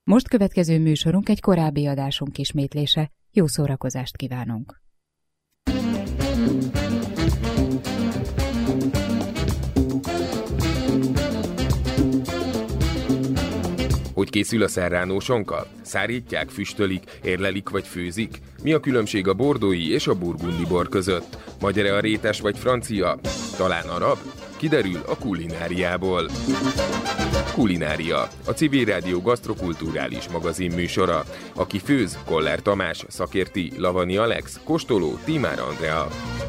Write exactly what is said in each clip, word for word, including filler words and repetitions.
Most következő műsorunk egy korábbi adásunk ismétlése. Jó szórakozást kívánunk! Hogy készül a serrano sonka? Szárítják, füstölik, érlelik vagy főzik? Mi a különbség a bordói és a burgundi bor között? Magyar-e a rétes vagy francia? Talán arab? Kiderül a kulináriából. Kulinária, a Civil Rádió gasztrokulturális magazin műsora. Aki főz, Koller Tamás, szakérti, Lavani Alex, kóstoló, Tímár Andrea.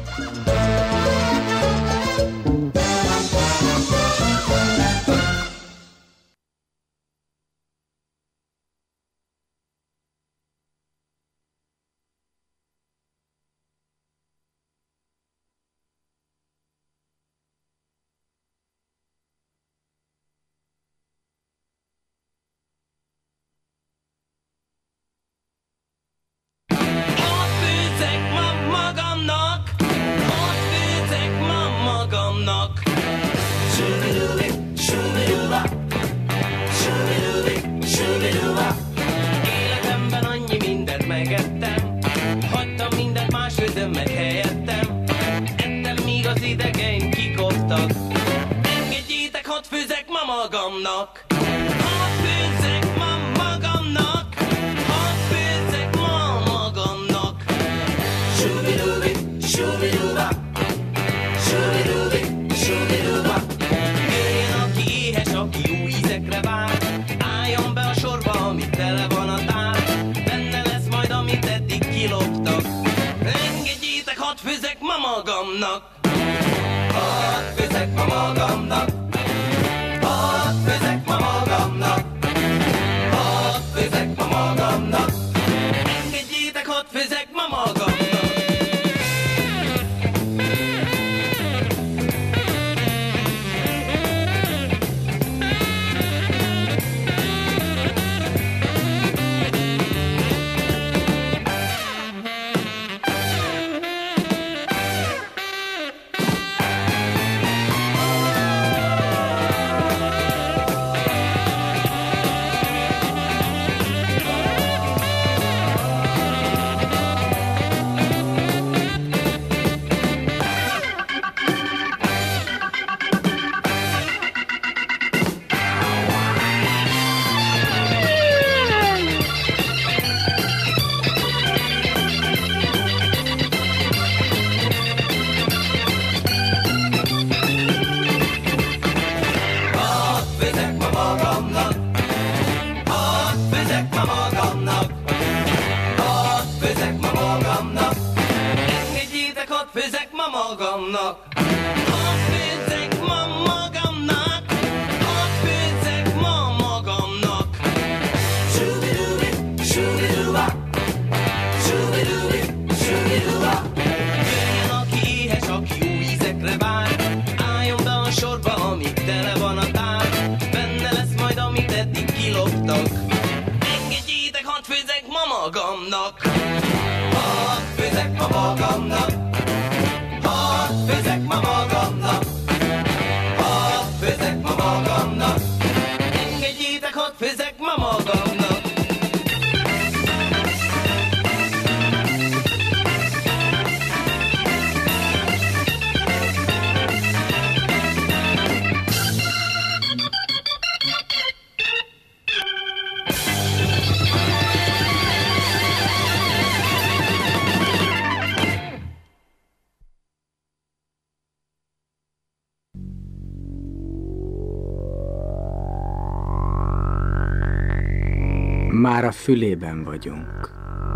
Már a fülében vagyunk.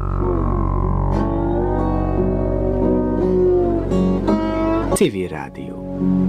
Civil Rádió.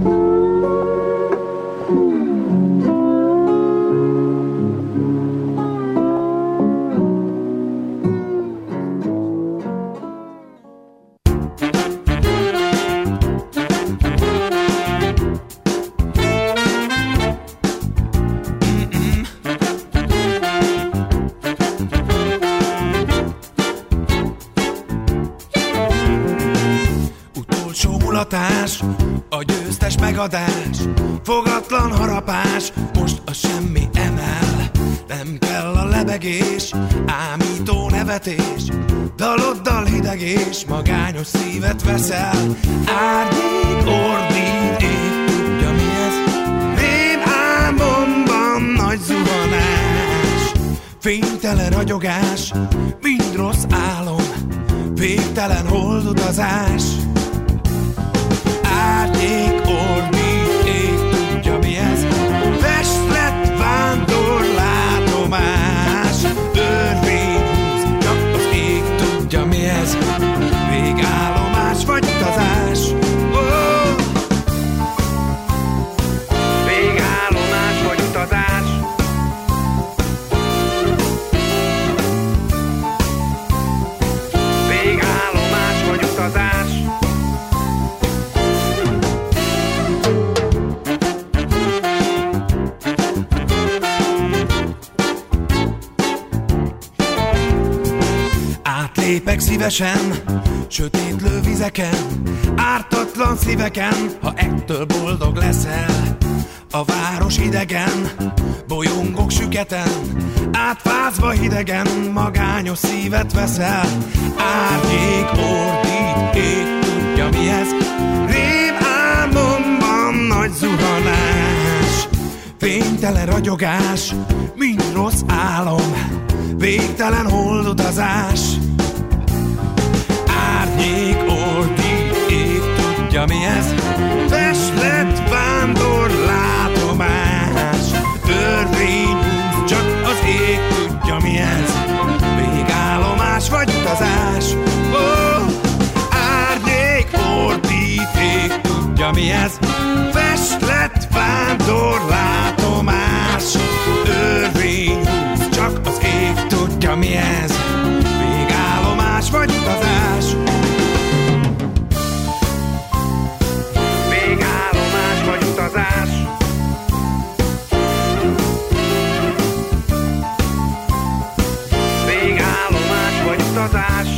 A győztes megadás, fogatlan harapás, most a semmi emel, nem kell a lebegés, ámító nevetés, daloddal hideg és magányos szívet veszel. Árnyék ordít, ég tudja mi ez, rém álmomban nagy zuhanás. Fénytelen ragyogás, mind rossz álom, végtelen holdutazás. Árnyék ordít, ég tudja mi ez, festlet vándor látomás. Örvény húz, csak az ég tudja mi ez, végállomás vagy utazás. Oh! Végállomás vagy utazás. Végállomás vagy utazás. Átlépek szívesen, sötétlő vizeken, ártatlan szíveken, ha ettől boldog leszel. A város idegen, bolyongok süketen, átfázva hidegen, magányos szívet veszel. Árnyék ordít, ég tudja mi ez, rém álmomban nagy zuhanás. Fénytelen ragyogás, mind rossz álom, végtelen holdutazás. Árnyék ordít, ég tudja mi ez, festlet vándor látomás. Törvény húz, csak az ég tudja mi ez, végállomás vagy utazás. Oh! Árnyék ordít, ég tudja mi ez, festlet vándor látomás. Törvény húz, csak az ég tudja mi ez, végállomás vagy utazás. Végállomás vagy utazás. Végállomás vagy utazás.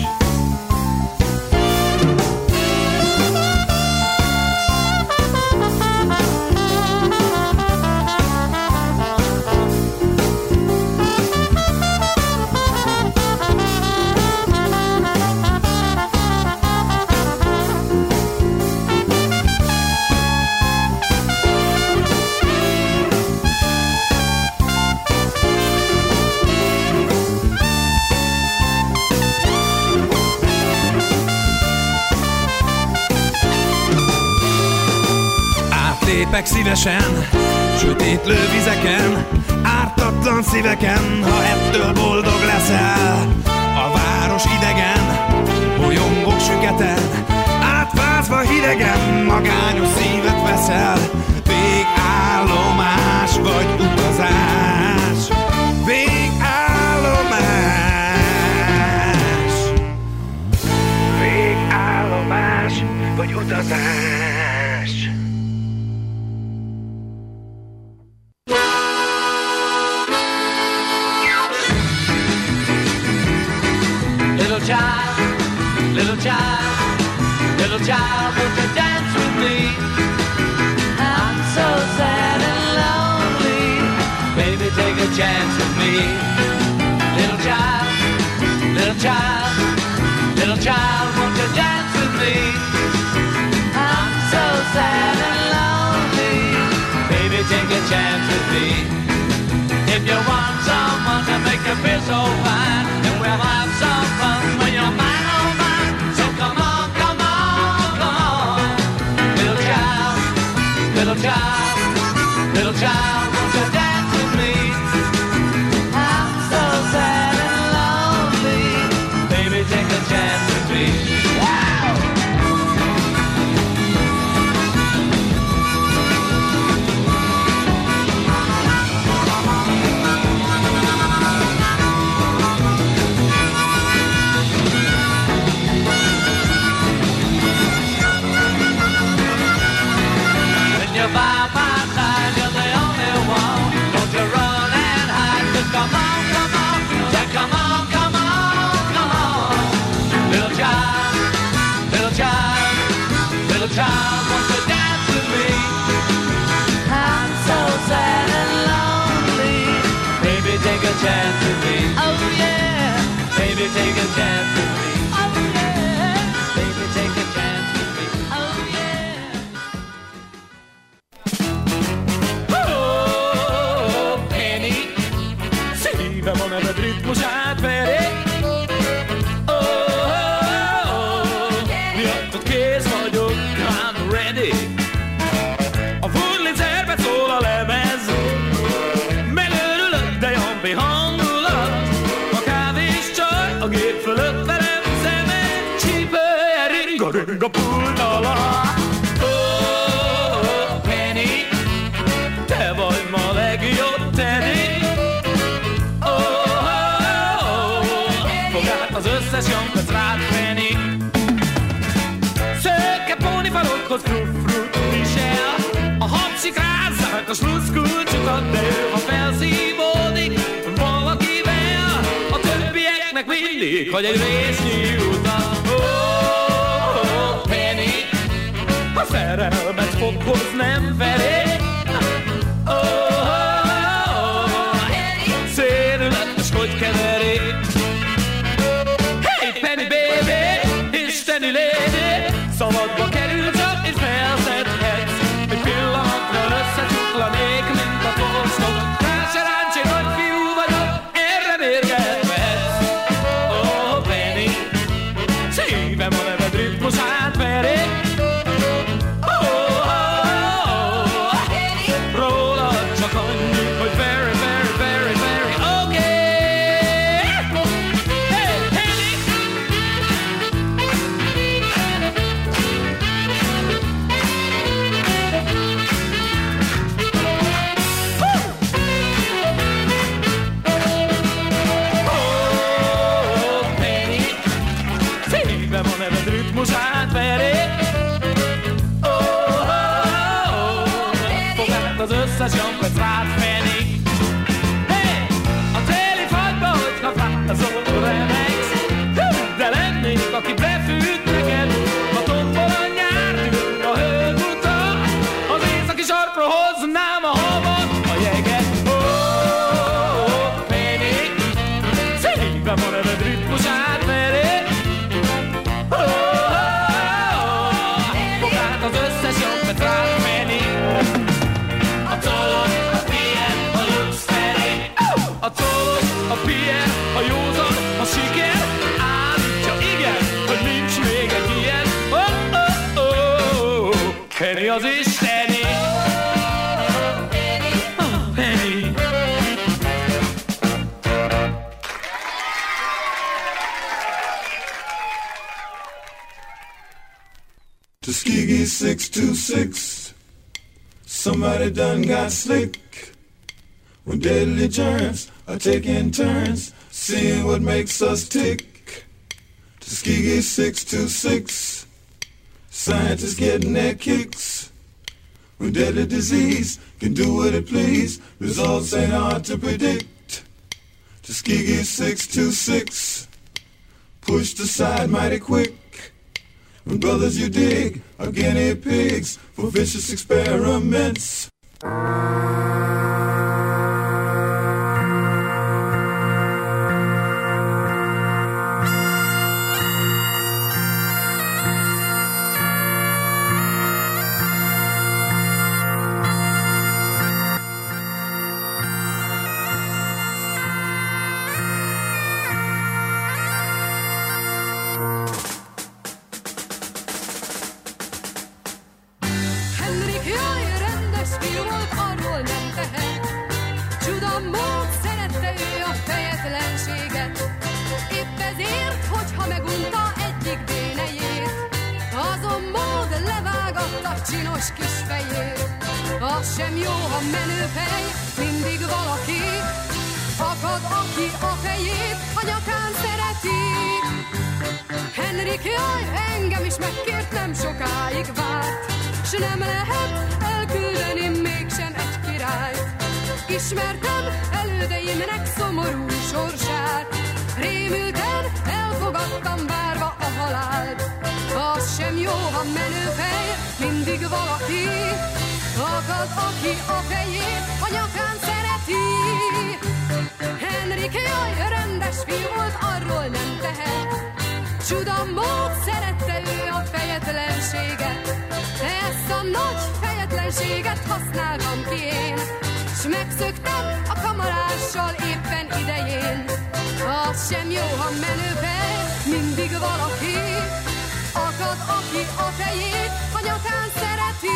Lépek szívesen, sötétlő vizeken, ártatlan szíveken, ha ettől boldog leszel. A város idegen, bolyongok süketen, átfázva hidegen, magányos szívet veszel. Végállomás vagy utazás. Végállomás. Végállomás vagy utazás. Little child, little child, little child, won't you dance with me? I'm so sad and lonely, baby, take a chance with me. Little child, little child, little child, won't you dance with me? I'm so sad and lonely, baby, take a chance with me. If you want someone to make you feel so fine, then we'll have some fun when you're mine, oh mine. So come on, come on, come on. Little child, little child, little child, won't you dance with me? I'm so sad and lonely, baby, take a chance with me. Wow! take a chance with me. Oh yeah. Baby, take a chance with me. Oh yeah. Baby, take a chance with me. Oh yeah. Oh, Penny, szívem a neved ritmusát veri. Oh, oh, oh, miattad kész vagyok, I'm ready. A furlicerbe szól a lemez, megörülök, de jombi hangulat. A kávés csaj a gép fölött velem szemed, csípője ring a ring a pult alatt. Oh, Penny, te vagy ma legjobb Teddy. Oh, oh, oh, fogd át az összes jankot rád, Penny. Szökke pónifalokhoz fruf-fruf visel, a hapsik rázzák a sluszkulcsukat, de ő, ha felszívódik valakivel, a többieknek mindig hagy egy résznyi utat. Oh, oh, Penny, a szerelmet foghoz nem felé. Oh, oh, oh, szédületes, hogy keveri. Hey, Penny baby, isteni lady, szabadba kerül csak és felszedhetsz. Egy pillanatra összecsuklanék, mint a postok. Ráseráncsi nagyfiú vagyok, erre mérgethetsz. Oh, Penny, szívem a neved ritmusát veri. Oh, oh, oh, rólad csak annyi, hogy very, very, very, very okay. Hey, Penny. Oh, Penny, szívem a neved ritmusát veri. Oh, oh, oh, fogd át az összes jankot rád, Penny. Hey, a téli fagyba, hogyha fázol, remegsz. Hú, de lennék, aki befűt neked. A tombol a nyár, tűn a hőguta. Az északi sarkra hoznám a havat, a jeget. Oh, oh, Penny, szívem a neved ritmusát veri. Oh, oh, oh, fogd át az összes jankot rád, Penny. A tollod, a Pierre, a Lux Ferry. A tollod, a Pierre, a józan, a siker. Állítja igen, hogy nincs még egy ilyen. Oh, oh, oh, Penny az isteni. Oh, Penny. Tuskegee six two six. Somebody done got slick. When deadly germs are taking turns, seeing what makes us tick. Tuskegee six two six. Scientists getting their kicks. When deadly disease can do what it please, results ain't hard to predict. Tuskegee six two six. Pushed aside mighty quick. When brothers you dig are guinea pigs for vicious experiments. Csinos kis fejét, az sem jó, ha menőfej, mindig valaki akad, aki a fejét a nyakán szereti. Henrik, jaj, engem is megkért, nem sokáig várt, s nem lehet elküldeni mégsem egy királyt. Ismertem elődeimnek szomorú sorsát, rémülten elfogadtam várva a halált. Az sem jó, ha menőfej, mindig valaki akad, aki a fejét a nyakán szereti. Csuda mód szerette ő a fejetlenséget, ezt a nagy fejetlenséget használtam ki én, s megszöktem a kamarással éppen idején. Az sem jó, ha menőben mindig valaki akad, aki a fejét a nyakán szereti.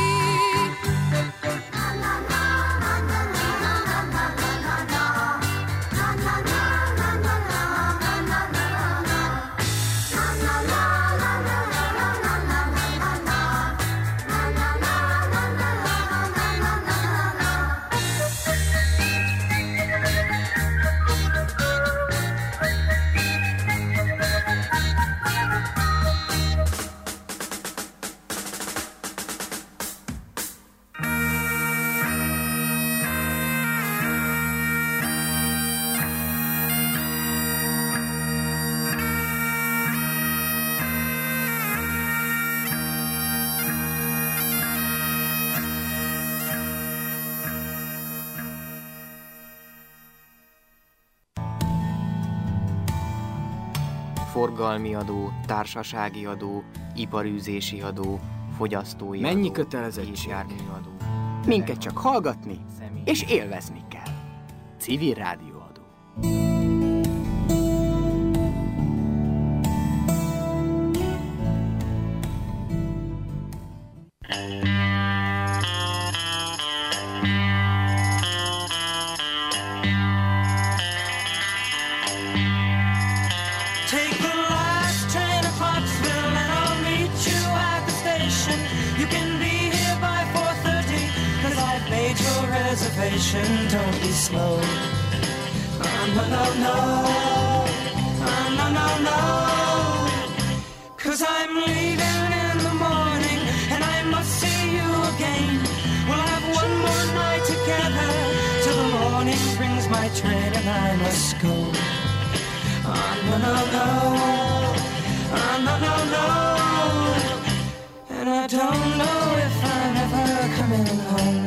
Forgalmi adó, társasági adó, iparűzési adó, fogyasztói Mennyi adó, kötelezettség? gépjárműadó. Minket csak hallgatni és élvezni kell. Civil rádióadó. Don't be slow. Oh, no, no, no. Oh, no, no, no. 'Cause I'm leaving in the morning and I must see you again. We'll have one more night together till the morning brings my train and I must go. Oh, no, no, no. Oh, no, no, no. And I don't know if I'm ever coming home.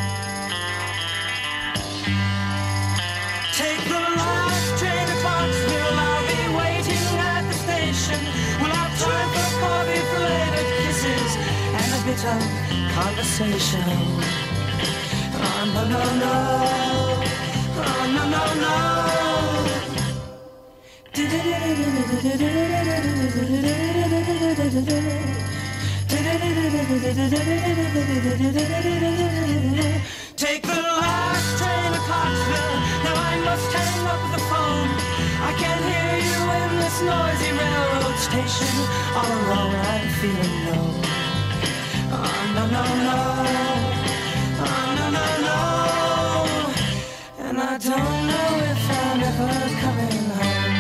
Take the last train to Clarksville, I'll be waiting at the station. We'll have time for coffee, flavored kisses, and a bit of conversation. Oh, no, no, no. Oh, no, no, no. Take the last train to Clarksville. Now I must hang up the phone. I can't hear you in this noisy railroad station. All alone I'm feeling low. Oh, no, no, no. Oh, no, no, no. And I don't know if I'm ever coming home.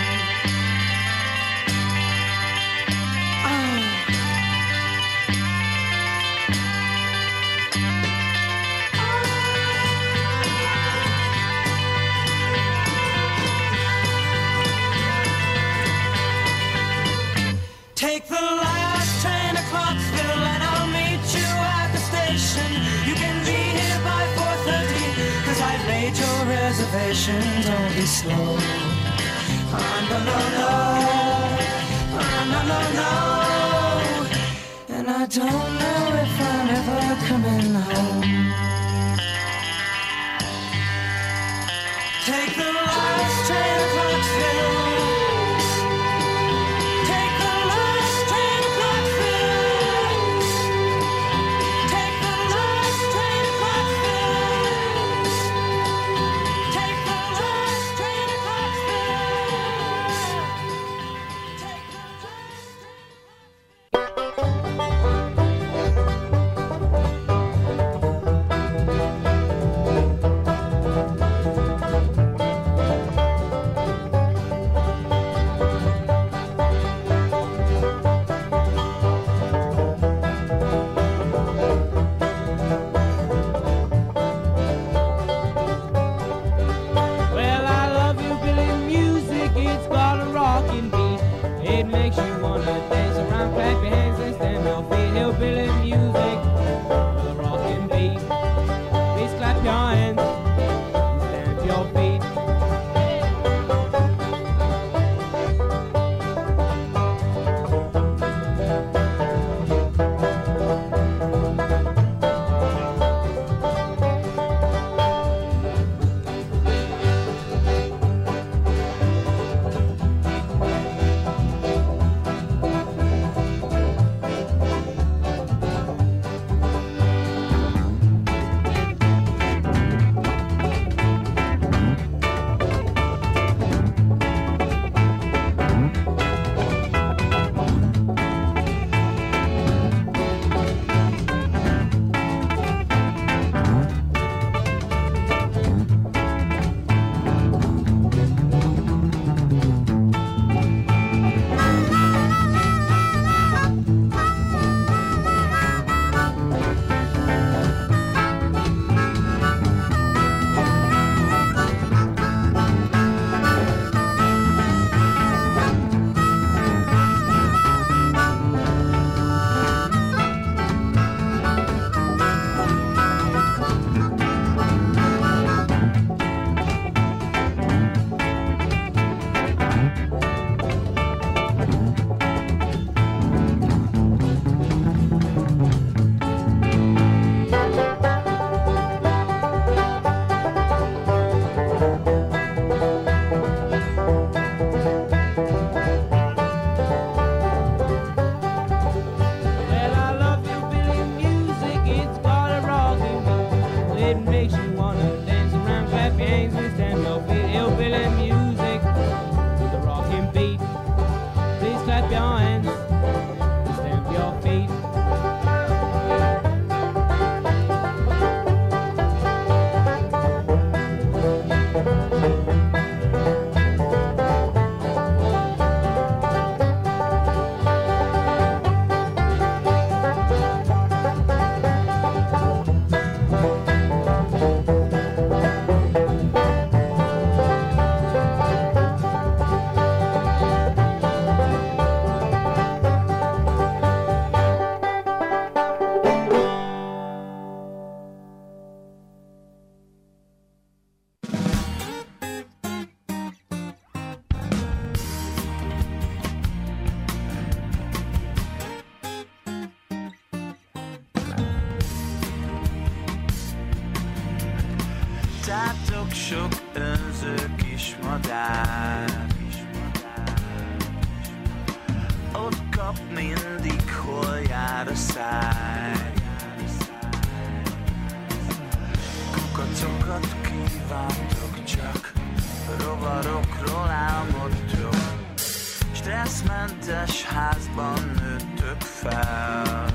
Take the last train to Clarksville and I'll meet you at the station. You can be here by four thirty, 'cause I've made your reservation. Don't be slow. Oh, no, no, no. Oh, no, no, no. And I don't know if I'm ever coming home. Take the last train to Clarksville. sok önző kis madár. Ott kap mindig, hol jár a száj. Kukacokat kívántok csak, rovarokról álmodtok. Stresszmentes házban nőttök fel.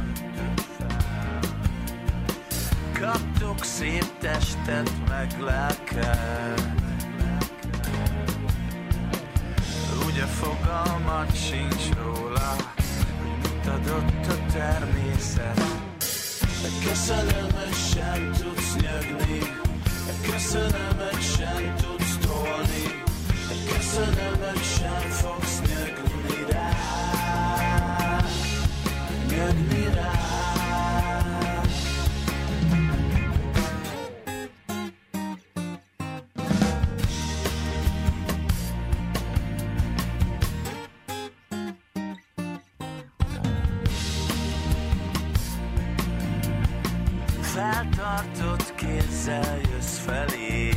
Kaptok szép testet, meg lelket. Ugye fogalmat sincs róla, hogy mit adott a természet. Köszönömet sem tudsz nyögni, köszönömet sem tudsz tolni, köszönömet sem fogsz nyögni rá, nyögni rá. Feltartott kézzel jössz felé.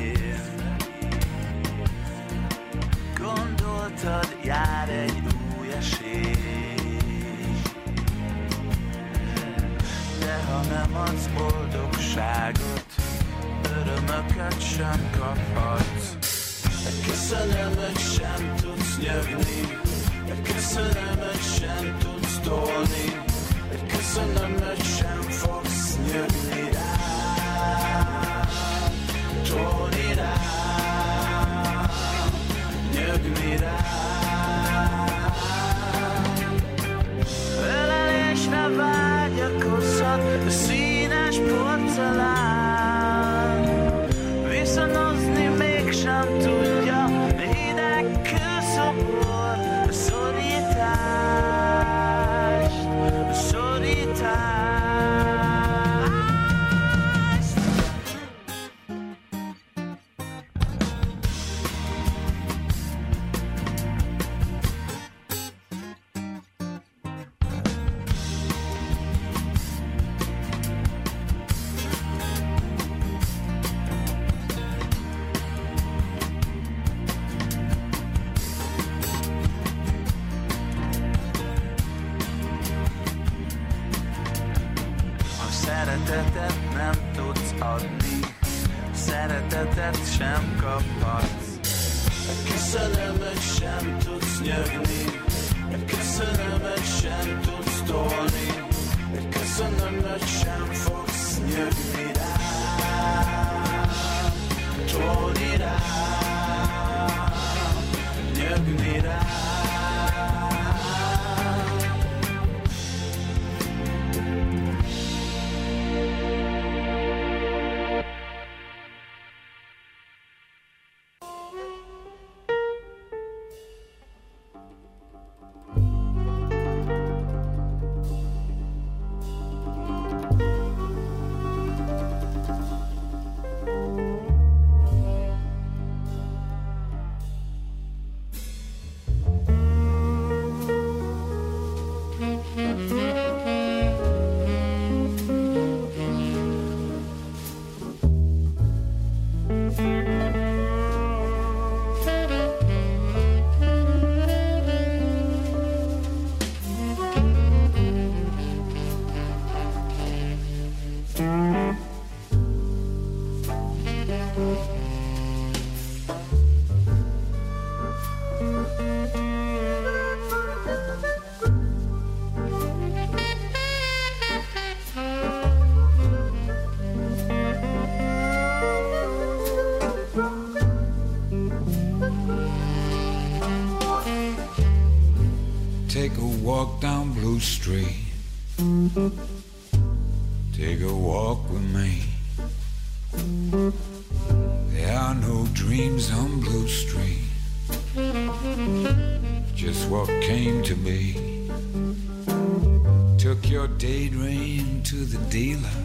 Gondoltad, jár egy új esély. De ha nem adsz boldogságot, örömöket sem kaphatsz. Köszönömet sem tudsz nyögni, köszönömet sem tudsz tolni, köszönömet sem fogsz nyögni rá, tolni rá, nyögni rá. Ölelésre vágyakozhat a színes porcelán, viszonozni mégsem tudja, hideg kőszobor a szorítást, a szorítást. Szeretetet nem tudsz adni, szeretetet sem kaphatsz. Köszönömet sem tudsz nyögni, köszönömet sem tudsz tolni, köszönömet sem fogsz nyögni rá, tolni rá, nyögni rá. Take a walk down Blue Street. Take a walk with me. There are no dreams on Blue Street, just what came to be. Took your daydream to the dealer.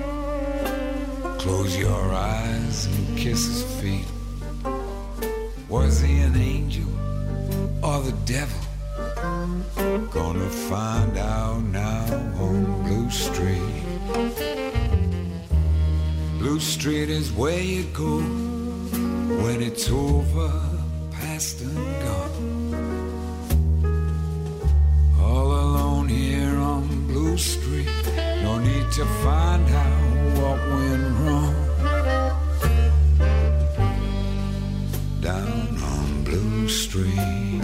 Close your eyes and kiss his feet. Was he an angel or the devil? Gonna find out now on Blue Street. Blue Street is where you go when it's over, past and gone. All alone here on Blue Street, no need to find out what went wrong. Down on Blue Street.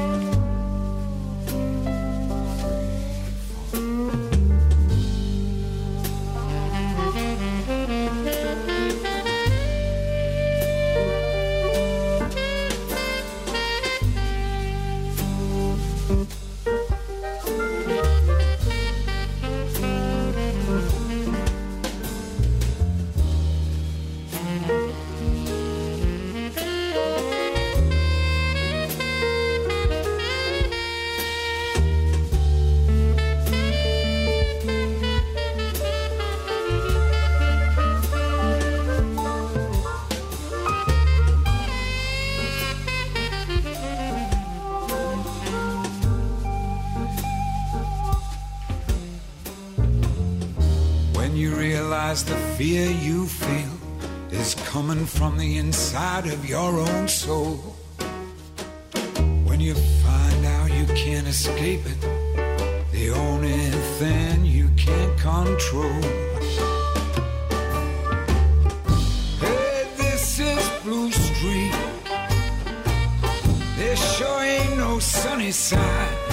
The fear you feel is coming from the inside of your own soul. When you find out you can't escape it, the only thing you can't control. Hey, this is Blue Street. There sure ain't no sunny side.